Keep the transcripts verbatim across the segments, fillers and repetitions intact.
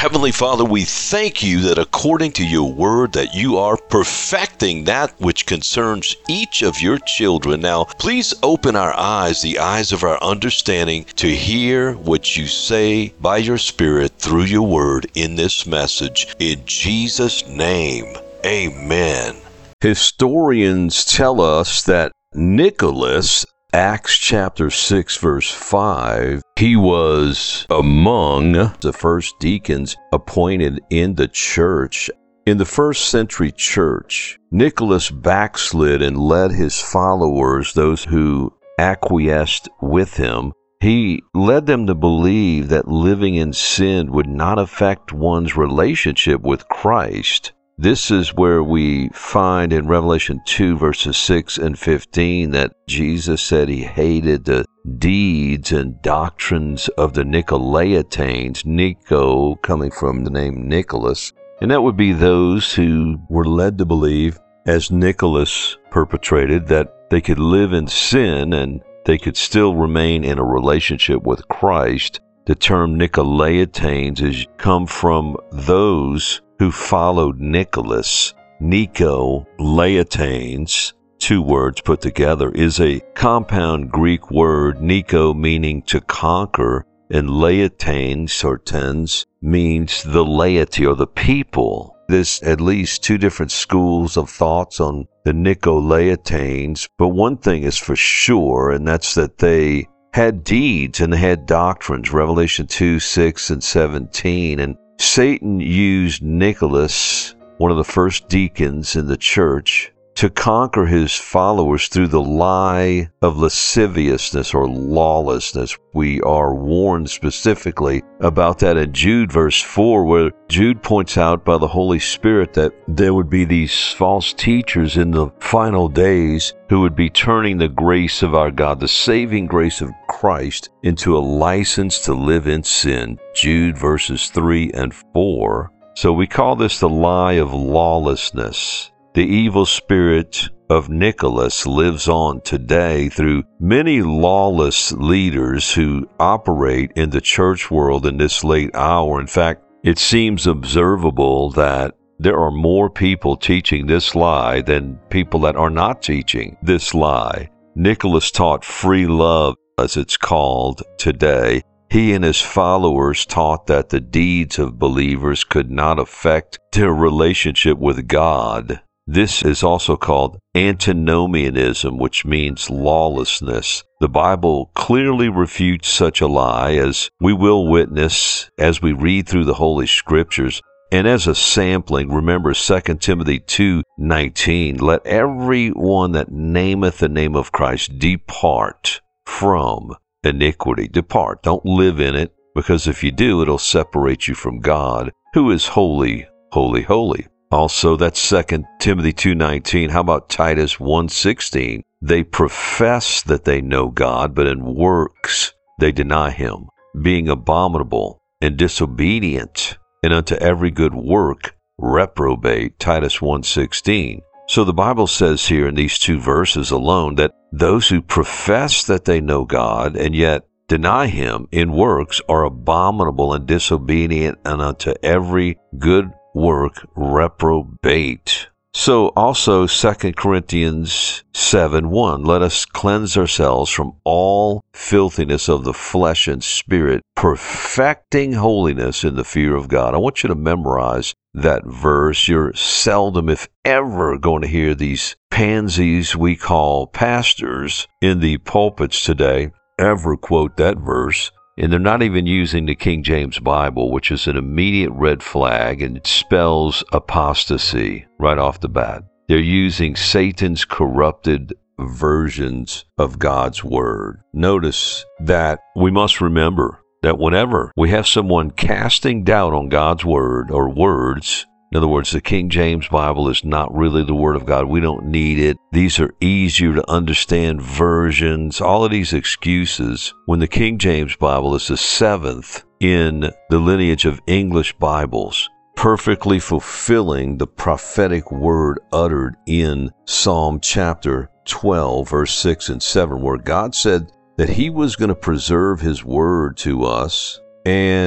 Heavenly Father, we thank you that according to your word that you are perfecting that which concerns each of your children. Now, please open our eyes, the eyes of our understanding, to hear what you say by your Spirit through your word in this message. In Jesus' name, amen. Historians tell us that Nicholas, Acts chapter six, verse five, he was among the first deacons appointed in the church. In the first century church, Nicholas backslid and led his followers, those who acquiesced with him. He led them to believe that living in sin would not affect one's relationship with Christ. This is where we find in Revelation two, verses six and fifteen, that Jesus said he hated the deeds and doctrines of the Nicolaitanes, Nico coming from the name Nicholas, and that would be those who were led to believe, as Nicholas perpetrated, that they could live in sin and they could still remain in a relationship with Christ. The term Nicolaitanes has come from those who followed Nicholas. Nico, Laetanes, two words put together, is a compound Greek word, Nico meaning to conquer, and Laetanes or tens means the laity or the people. There's at least two different schools of thoughts on the Nicolaitanes, but one thing is for sure, and that's that they had deeds and they had doctrines, Revelation two, six, and seventeen, and Satan used Nicholas, one of the first deacons in the church, to conquer his followers through the lie of lasciviousness or lawlessness. We are warned specifically about that in Jude verse four, where Jude points out by the Holy Spirit that there would be these false teachers in the final days who would be turning the grace of our God, the saving grace of Christ, into a license to live in sin. Jude verses three and four. So we call this the lie of lawlessness. The evil spirit of Nicholas lives on today through many lawless leaders who operate in the church world in this late hour. In fact, it seems observable that there are more people teaching this lie than people that are not teaching this lie. Nicholas taught free love, as it's called today. He and his followers taught that the deeds of believers could not affect their relationship with God. This is also called antinomianism, which means lawlessness. The Bible clearly refutes such a lie, as we will witness as we read through the Holy Scriptures. And as a sampling, remember Second Timothy two nineteen, let everyone that nameth the name of Christ depart from iniquity. Depart. Don't live in it, because if you do, it'll separate you from God, who is holy, holy, holy. Also, that's Second Timothy two nineteen. How about Titus one sixteen? They profess that they know God, but in works they deny him, being abominable and disobedient, and unto every good work reprobate. Titus one sixteen. So the Bible says here in these two verses alone that those who profess that they know God and yet deny him in works are abominable and disobedient, and unto every good work reprobate. So also Second Corinthians seven one, let us cleanse ourselves from all filthiness of the flesh and spirit, perfecting holiness in the fear of God. I want you to memorize that verse. You're seldom, if ever, going to hear these pansies we call pastors in the pulpits today ever quote that verse. And they're not even using the King James Bible, which is an immediate red flag, and it spells apostasy right off the bat. They're using Satan's corrupted versions of God's Word. Notice that we must remember that whenever we have someone casting doubt on God's Word or words, in other words, the King James Bible is not really the Word of God. We don't need it. These are easier to understand versions. All of these excuses, when the King James Bible is the seventh in the lineage of English Bibles, perfectly fulfilling the prophetic word uttered in Psalm chapter twelve, verse six and seven, where God said that he was going to preserve his word to us, and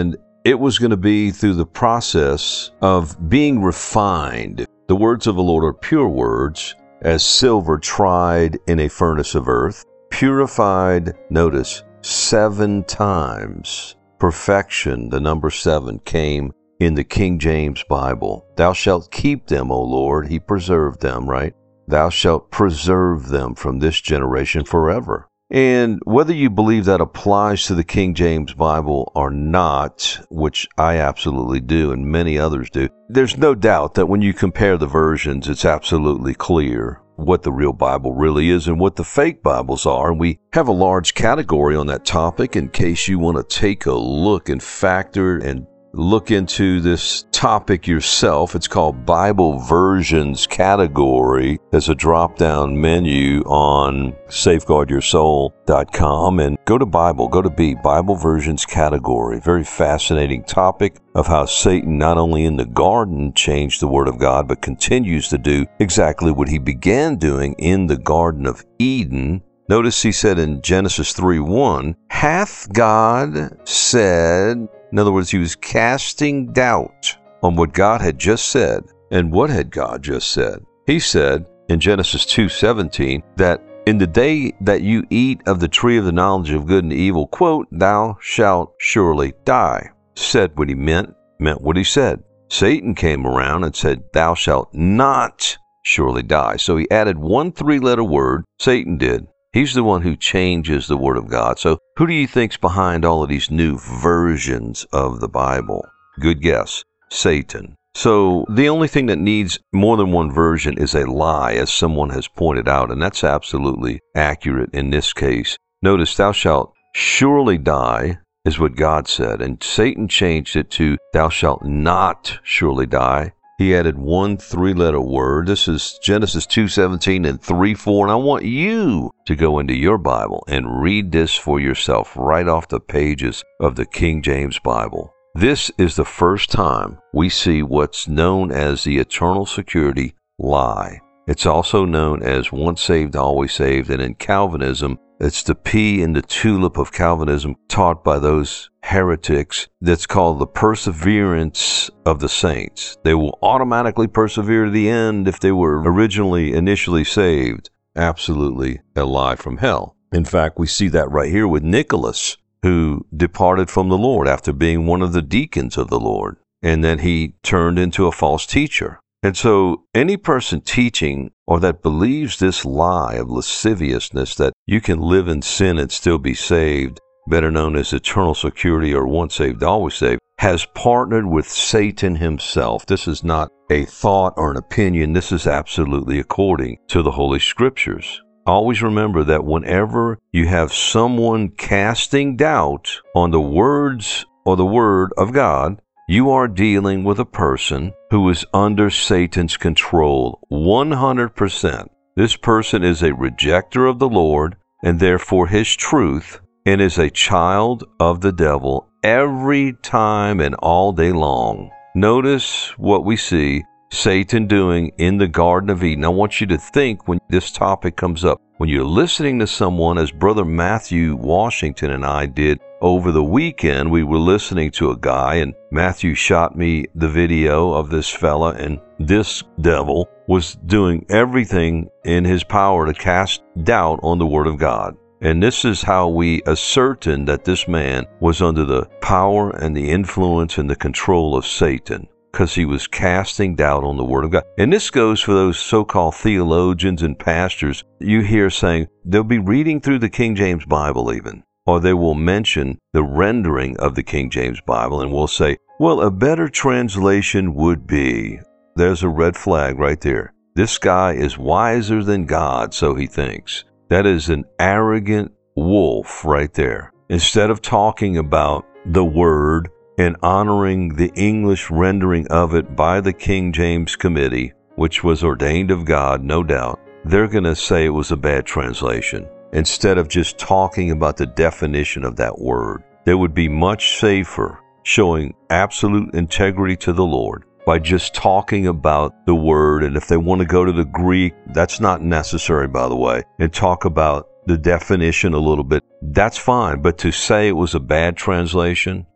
it was going to be through the process of being refined. The words of the Lord are pure words, as silver tried in a furnace of earth, purified, notice, seven times. Perfection, the number seven, came in the King James Bible. Thou shalt keep them, O Lord. He preserved them, right? Thou shalt preserve them from this generation forever. And whether you believe that applies to the King James Bible or not, which I absolutely do and many others do, there's no doubt that when you compare the versions, it's absolutely clear what the real Bible really is and what the fake Bibles are. And we have a large category on that topic in case you want to take a look and factor and look into this topic yourself. It's called Bible Versions Category. There's a drop-down menu on safeguard your soul dot com, and go to Bible, go to B, Bible Versions Category. Very fascinating topic of how Satan not only in the garden changed the Word of God, but continues to do exactly what he began doing in the Garden of Eden. Notice he said in Genesis three one, hath God said... In other words, he was casting doubt on what God had just said. And what had God just said? He said in Genesis two seventeen that in the day that you eat of the tree of the knowledge of good and evil, quote, thou shalt surely die. Said what he meant, meant what he said. Satan came around and said, thou shalt not surely die. So he added one three-letter word, Satan did. He's the one who changes the Word of God. So who do you think's behind all of these new versions of the Bible? Good guess. Satan. So the only thing that needs more than one version is a lie, as someone has pointed out, and that's absolutely accurate in this case. Notice, thou shalt surely die is what God said, and Satan changed it to thou shalt not surely die. He added one three-letter word. This is Genesis two seventeen and three four, and I want you to go into your Bible and read this for yourself right off the pages of the King James Bible. This is the first time we see what's known as the eternal security lie. It's also known as once saved, always saved, and in Calvinism, it's the P in the tulip of Calvinism taught by those heretics that's called the perseverance of the saints. They will automatically persevere to the end if they were originally, initially saved. Absolutely a lie from hell. In fact, we see that right here with Nicholas, who departed from the Lord after being one of the deacons of the Lord. And then he turned into a false teacher. And so any person teaching or that believes this lie of lasciviousness that you can live in sin and still be saved, better known as eternal security or once saved, always saved, has partnered with Satan himself. This is not a thought or an opinion. This is absolutely according to the Holy Scriptures. Always remember that whenever you have someone casting doubt on the words or the Word of God, you are dealing with a person who is under Satan's control one hundred percent. This person is a rejecter of the Lord and therefore his truth, and is a child of the devil every time and all day long. Notice what we see Satan doing in the Garden of Eden. I want you to think when this topic comes up, when you're listening to someone, as Brother Matthew Washington and I did over the weekend, we were listening to a guy, and Matthew shot me the video of this fella, and this devil was doing everything in his power to cast doubt on the Word of God. And this is how we ascertain that this man was under the power and the influence and the control of Satan, because he was casting doubt on the Word of God. And this goes for those so-called theologians and pastors you hear saying they'll be reading through the King James Bible even, or they will mention the rendering of the King James Bible and will say, well, a better translation would be. There's a red flag right there. This guy is wiser than God, so he thinks. That is an arrogant wolf right there. Instead of talking about the Word and honoring the English rendering of it by the King James Committee, which was ordained of God, no doubt, they're going to say it was a bad translation. Instead of just talking about the definition of that word, they would be much safer showing absolute integrity to the Lord by just talking about the word. And if they want to go to the Greek, that's not necessary, by the way, and talk about the definition a little bit, that's fine. But to say it was a bad translation,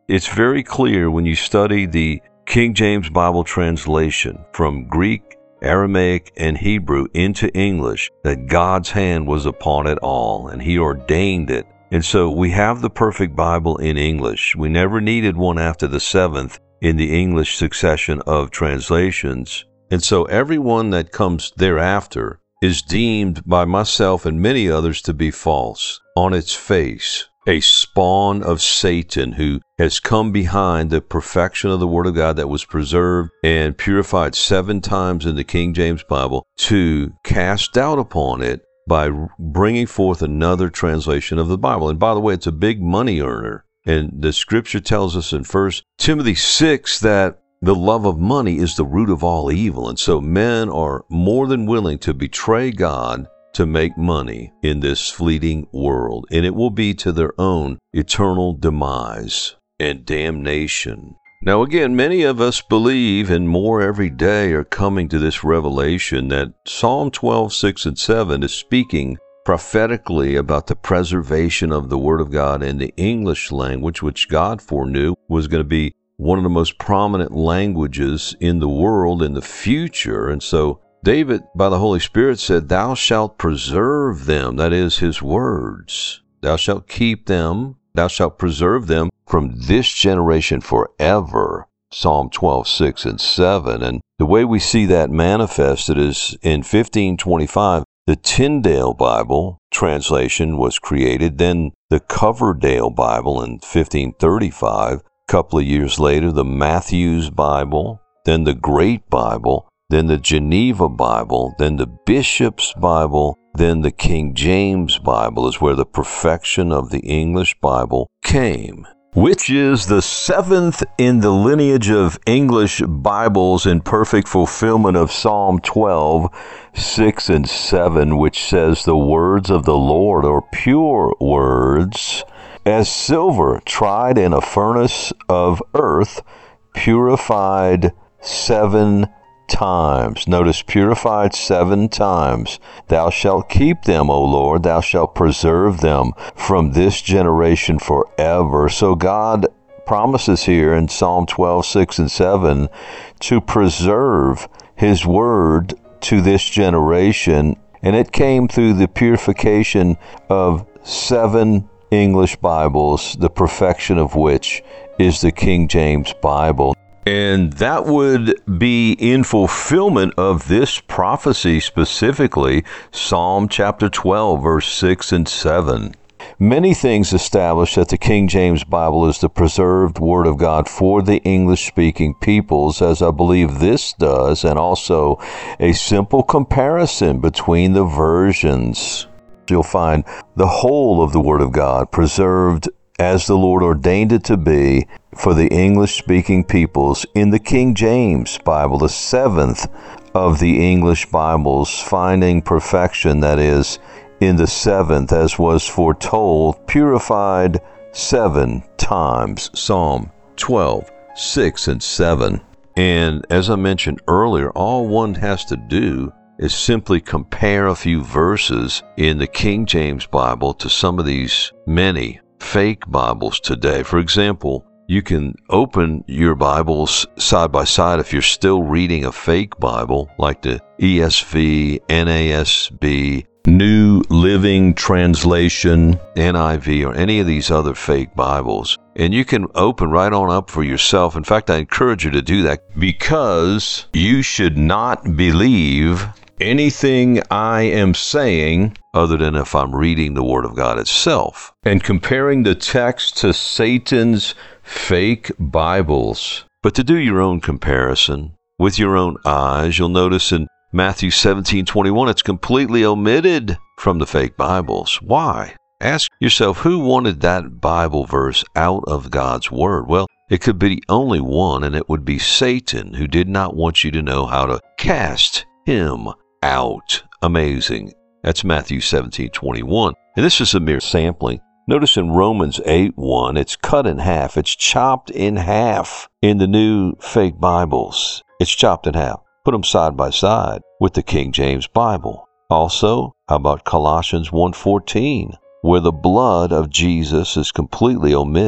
it's very clear when you study the King James Bible translation from Greek, Aramaic, and Hebrew into English that God's hand was upon it all, and He ordained it. And so we have the perfect Bible in English. We never needed one after the seventh in the English succession of translations. And so everyone that comes thereafter is deemed by myself and many others to be false on its face, a spawn of Satan who has come behind the perfection of the Word of God that was preserved and purified seven times in the King James Bible to cast doubt upon it by bringing forth another translation of the Bible. And by the way, it's a big money earner. And the Scripture tells us in First Timothy six that the love of money is the root of all evil. And so men are more than willing to betray God to make money in this fleeting world. And it will be to their own eternal demise and damnation. Now again, many of us believe, and more every day are coming to this revelation, that Psalm twelve, six and seven is speaking prophetically about the preservation of the Word of God in the English language, which God foreknew was going to be one of the most prominent languages in the world in the future. And so David, by the Holy Spirit, said, "Thou shalt preserve them," that is His words. "Thou shalt keep them, thou shalt preserve them from this generation forever." Psalm twelve, six and seven. And the way we see that manifested is in fifteen twenty-five, the Tyndale Bible translation was created. Then the Coverdale Bible in fifteen thirty-five. A couple of years later, the Matthews Bible, then the Great Bible, then the Geneva Bible, then the Bishop's Bible, then the King James Bible is where the perfection of the English Bible came, which is the seventh in the lineage of English Bibles in perfect fulfillment of Psalm twelve, six and seven, which says, "The words of the Lord are pure words, as silver tried in a furnace of earth, purified seven times." Notice, purified seven times. "Thou shalt keep them, O Lord, thou shalt preserve them from this generation forever." So God promises here in Psalm twelve, six and seven to preserve His word to this generation, and it came through the purification of seven English Bibles, the perfection of which is the King James Bible. And that would be in fulfillment of this prophecy, specifically Psalm chapter twelve, verse six and seven. Many things establish that the King James Bible is the preserved Word of God for the English-speaking peoples, as I believe this does, and also a simple comparison between the versions. You'll find the whole of the Word of God preserved as the Lord ordained it to be for the English-speaking peoples in the King James Bible, the seventh of the English Bibles, finding perfection, that is, in the seventh, as was foretold, purified seven times. Psalm twelve, six and seven. And as I mentioned earlier, all one has to do is simply compare a few verses in the King James Bible to some of these many fake Bibles today. For example, you can open your Bibles side by side if you're still reading a fake Bible, like the E S V, N A S B, New Living Translation, N I V, or any of these other fake Bibles. And you can open right on up for yourself. In fact, I encourage you to do that, because you should not believe anything I am saying other than if I'm reading the Word of God itself and comparing the text to Satan's fake Bibles. But to do your own comparison with your own eyes, you'll notice in Matthew seventeen twenty-one, it's completely omitted from the fake Bibles. Why? Ask yourself, who wanted that Bible verse out of God's Word? Well, it could be only one, and it would be Satan, who did not want you to know how to cast him out. Amazing. That's Matthew seventeen twenty-one. And this is a mere sampling. Notice in Romans eight one, it's cut in half. It's chopped in half in the new fake Bibles. It's chopped in half. Put them side by side with the King James Bible. Also, how about Colossians one fourteen, where the blood of Jesus is completely omitted?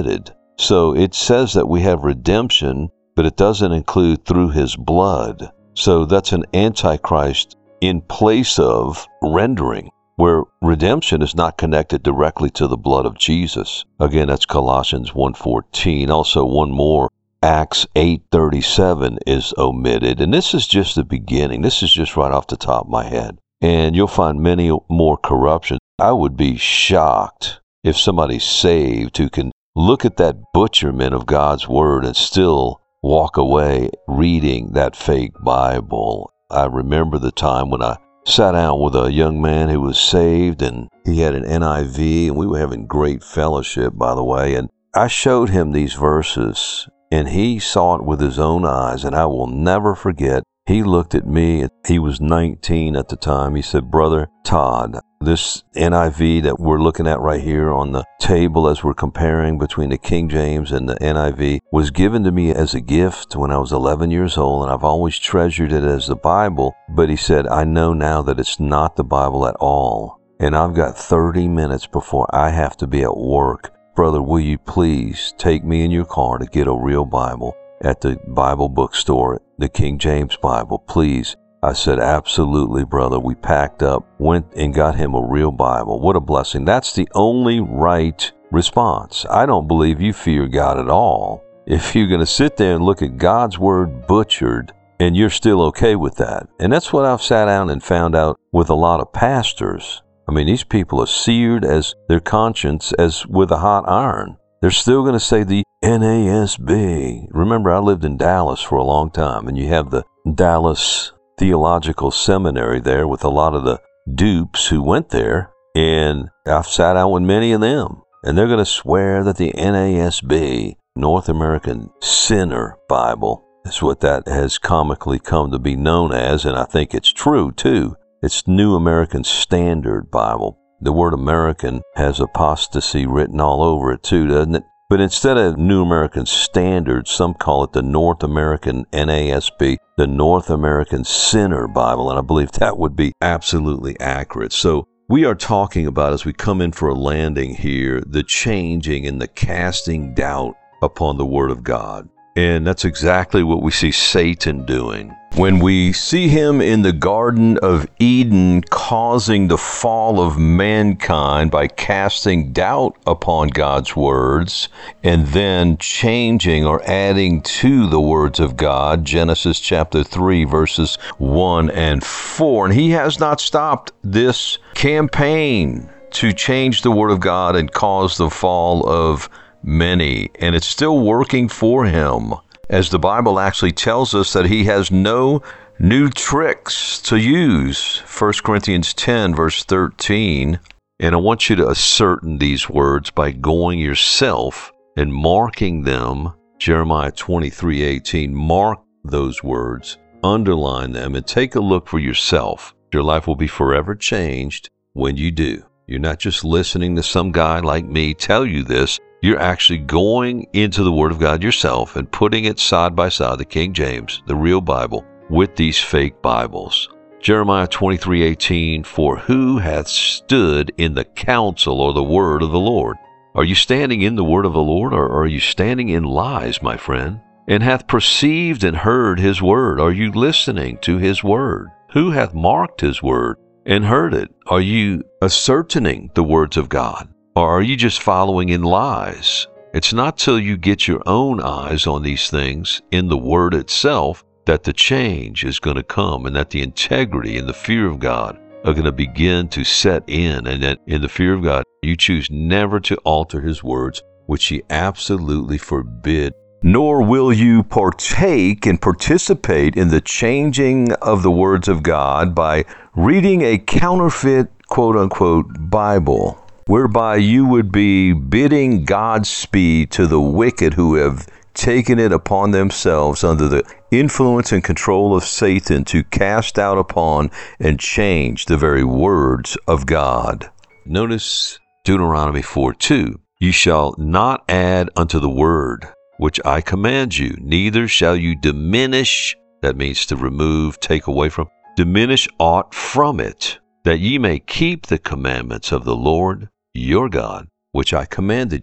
So it says that we have redemption, but it doesn't include through his blood. So that's an antichrist in place of rendering, where redemption is not connected directly to the blood of Jesus. Again, that's Colossians one fourteen. Also, one more, Acts eight thirty-seven is omitted. And this is just the beginning. This is just right off the top of my head. And you'll find many more corruptions. I would be shocked if somebody's saved who can look at that butcherment of God's word and still walk away reading that fake Bible. I remember the time when I sat down with a young man who was saved, and he had an N I V, and we were having great fellowship, by the way, and I showed him these verses, and he saw it with his own eyes, and I will never forget. He looked at me, he was nineteen at the time. He said, "Brother Todd, this N I V that we're looking at right here on the table as we're comparing between the King James and the N I V was given to me as a gift when I was eleven years old, and I've always treasured it as the Bible." But he said, "I know now that it's not the Bible at all, and I've got thirty minutes before I have to be at work. Brother, will you please take me in your car to get a real Bible at the Bible bookstore, the King James Bible, please?" I said, "Absolutely, brother." We packed up, went and got him a real Bible. What a blessing. That's the only right response. I don't believe you fear God at all if you're going to sit there and look at God's word butchered and you're still okay with that. And that's what I've sat down and found out with a lot of pastors. I mean, these people are seared as their conscience as with a hot iron. They're still going to say the N A S B. Remember, I lived in Dallas for a long time, and you have the Dallas Theological Seminary there with a lot of the dupes who went there, and I've sat down with many of them, and they're going to swear that the N A S B, North American Sinner Bible, is what that has comically come to be known as, and I think it's true, too. It's New American Standard Bible. The word American has apostasy written all over it too, doesn't it? But instead of New American Standard, some call it the North American N A S B, the North American Sinner Bible, and I believe that would be absolutely accurate. So we are talking about, as we come in for a landing here, the changing and the casting doubt upon the Word of God. And that's exactly what we see Satan doing. When we see him in the Garden of Eden causing the fall of mankind by casting doubt upon God's words and then changing or adding to the words of God, Genesis chapter three, verses one and four. And he has not stopped this campaign to change the Word of God and cause the fall of many, and it's still working for him, as the Bible actually tells us that he has no new tricks to use. First Corinthians ten, verse thirteen. And I want you to ascertain these words by going yourself and marking them. Jeremiah twenty-three eighteen. Mark those words, underline them, and take a look for yourself. Your life will be forever changed when you do. You're not just listening to some guy like me tell you this. You're actually going into the Word of God yourself and putting it side by side, the King James, the real Bible, with these fake Bibles. Jeremiah twenty-three eighteen, "For who hath stood in the counsel or the word of the Lord?" Are you standing in the word of the Lord, or are you standing in lies, my friend? "And hath perceived and heard his word." Are you listening to his word? "Who hath marked his word and heard it?" Are you ascertaining the words of God? Or are you just following in lies? It's not till you get your own eyes on these things in the Word itself that the change is going to come, and that the integrity and the fear of God are going to begin to set in, and that in the fear of God, you choose never to alter His words, which He absolutely forbid. Nor will you partake and participate in the changing of the words of God by reading a counterfeit, quote-unquote, Bible, whereby you would be bidding Godspeed to the wicked who have taken it upon themselves under the influence and control of Satan to cast out upon and change the very words of God. Notice Deuteronomy four two. "You shall not add unto the word which I command you, neither shall you diminish," that means to remove, take away from, "diminish aught from it, that ye may keep the commandments of the Lord your God, which I commanded you."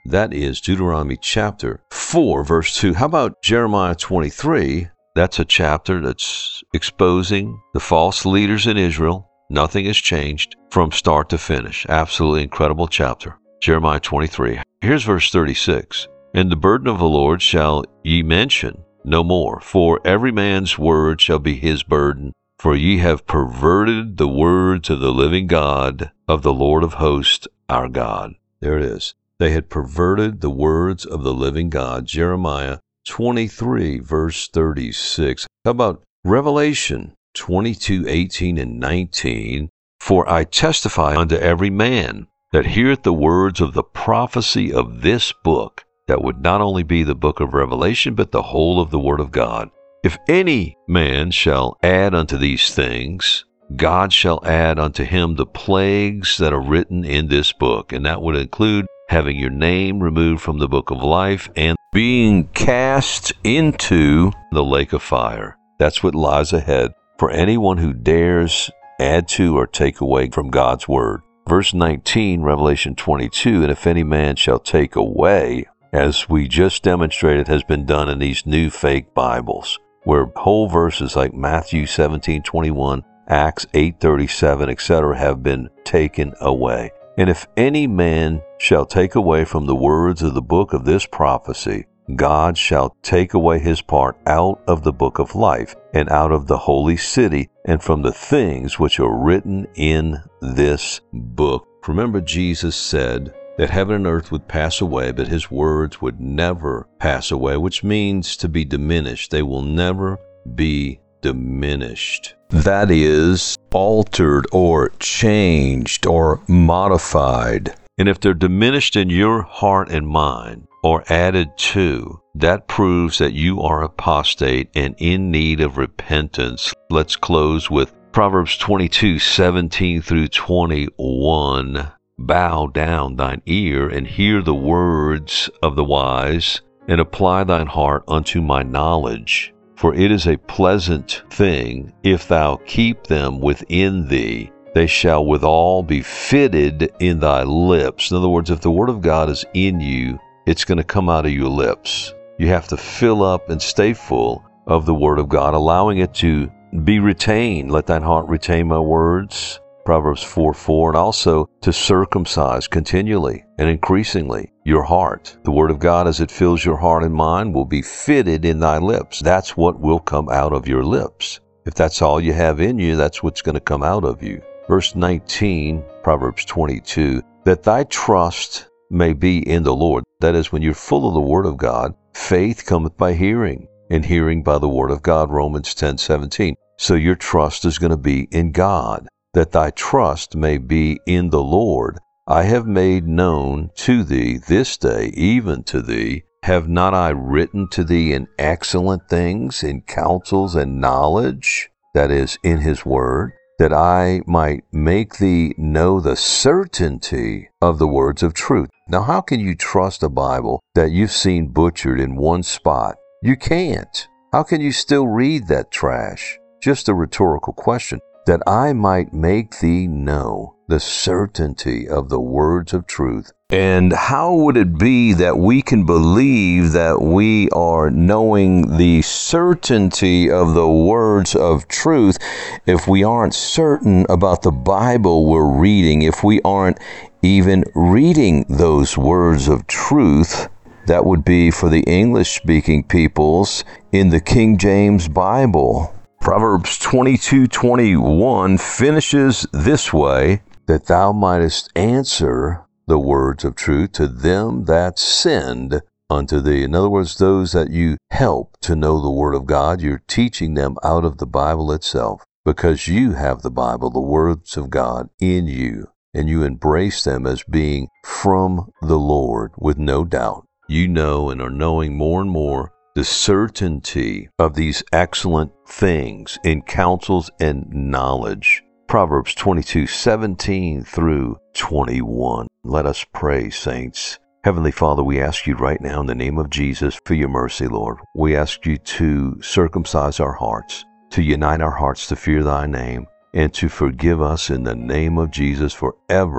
That is Deuteronomy chapter four, verse two. How about Jeremiah twenty-three? That's a chapter that's exposing the false leaders in Israel. Nothing has changed from start to finish. Absolutely incredible chapter. Jeremiah twenty-three. Here's verse thirty-six. And the burden of the Lord shall ye mention no more, for every man's word shall be his burden. For ye have perverted the words of the living God, of the Lord of hosts, our God. There it is. They had perverted the words of the living God. Jeremiah twenty-three, verse thirty-six. How about Revelation twenty-two, eighteen and nineteen? For I testify unto every man that heareth the words of the prophecy of this book, that would not only be the book of Revelation, but the whole of the Word of God. If any man shall add unto these things, God shall add unto him the plagues that are written in this book. And that would include having your name removed from the book of life and being cast into the lake of fire. That's what lies ahead for anyone who dares add to or take away from God's word. Verse nineteen, Revelation twenty-two, and if any man shall take away, as we just demonstrated has been done in these new fake Bibles, where whole verses like Matthew seventeen twenty-one, Acts eight thirty-seven, et cetera have been taken away. And if any man shall take away from the words of the book of this prophecy, God shall take away his part out of the book of life, and out of the holy city, and from the things which are written in this book. Remember, Jesus said that heaven and earth would pass away, but his words would never pass away, which means to be diminished. They will never be diminished. That is, altered or changed or modified. And if they're diminished in your heart and mind, or added to, that proves that you are apostate and in need of repentance. Let's close with Proverbs twenty-two, seventeen through twenty-one. Bow down thine ear and hear the words of the wise, and apply thine heart unto my knowledge. For it is a pleasant thing if thou keep them within thee. They shall withal be fitted in thy lips. In other words, if the word of God is in you, it's going to come out of your lips. You have to fill up and stay full of the word of God, allowing it to be retained. Let thine heart retain my words. Proverbs four four, and also to circumcise continually and increasingly your heart. The word of God, as it fills your heart and mind, will be fitted in thy lips. That's what will come out of your lips. If that's all you have in you, that's what's going to come out of you. Verse nineteen, Proverbs twenty-two, that thy trust may be in the Lord. That is, when you're full of the word of God, faith cometh by hearing, and hearing by the word of God, Romans ten seventeen. So your trust is going to be in God. That thy trust may be in the Lord. I have made known to thee this day, even to thee, have not I written to thee in excellent things, in counsels and knowledge, that is, in his word, that I might make thee know the certainty of the words of truth. Now, how can you trust a Bible that you've seen butchered in one spot? You can't. How can you still read that trash? Just a rhetorical question. That I might make thee know the certainty of the words of truth. And how would it be that we can believe that we are knowing the certainty of the words of truth if we aren't certain about the Bible we're reading, if we aren't even reading those words of truth? That would be for the English-speaking peoples in the King James Bible. Proverbs twenty-two twenty-one finishes this way, that thou mightest answer the words of truth to them that send unto thee. In other words, those that you help to know the word of God, you're teaching them out of the Bible itself, because you have the Bible, the words of God, in you, and you embrace them as being from the Lord with no doubt. You know and are knowing more and more the certainty of these excellent things in counsels and knowledge. Proverbs twenty-two seventeen through twenty-one. Let us pray, saints. Heavenly Father, we ask you right now in the name of Jesus for your mercy, Lord. We ask you to circumcise our hearts, to unite our hearts to fear thy name, and to forgive us in the name of Jesus forever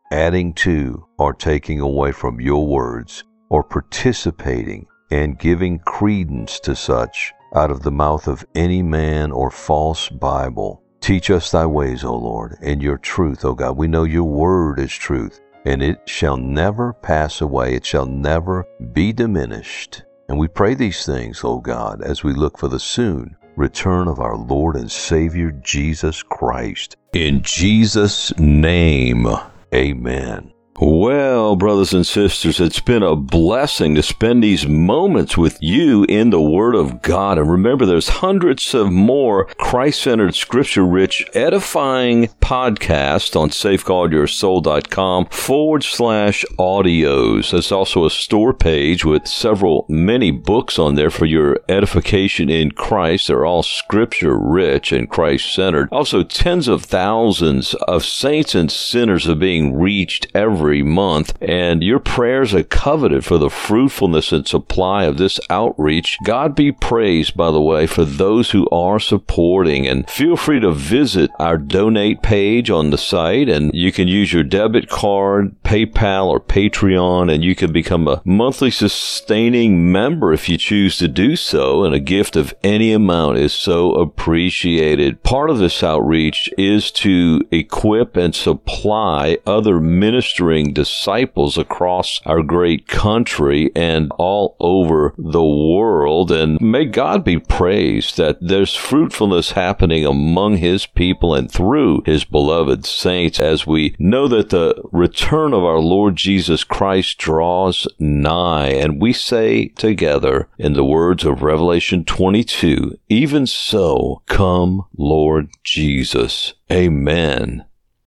adding to or taking away from your words, or participating and giving credence to such out of the mouth of any man or false Bible. Teach us thy ways, O Lord, and your truth, O God. We know your word is truth, and it shall never pass away. It shall never be diminished. And we pray these things, O God, as we look for the soon return of our Lord and Savior Jesus Christ. In Jesus' name, amen. Well, brothers and sisters, it's been a blessing to spend these moments with you in the Word of God. And remember, there's hundreds of more Christ-centered, scripture-rich, edifying podcasts on safeguardyoursoul.com forward slash audios. There's also a store page with several, many books on there for your edification in Christ. They're all scripture-rich and Christ-centered. Also, tens of thousands of saints and sinners are being reached every month, and your prayers are coveted for the fruitfulness and supply of this outreach. God be praised, by the way, for those who are supporting, and feel free to visit our donate page on the site, and you can use your debit card, PayPal, or Patreon, and you can become a monthly sustaining member if you choose to do so, and a gift of any amount is so appreciated. Part of this outreach is to equip and supply other ministering disciples across our great country and all over the world. And may God be praised that there's fruitfulness happening among his people and through his beloved saints, as we know that the return of our Lord Jesus Christ draws nigh. And we say together, in the words of Revelation twenty-two, even so, come, Lord Jesus. Amen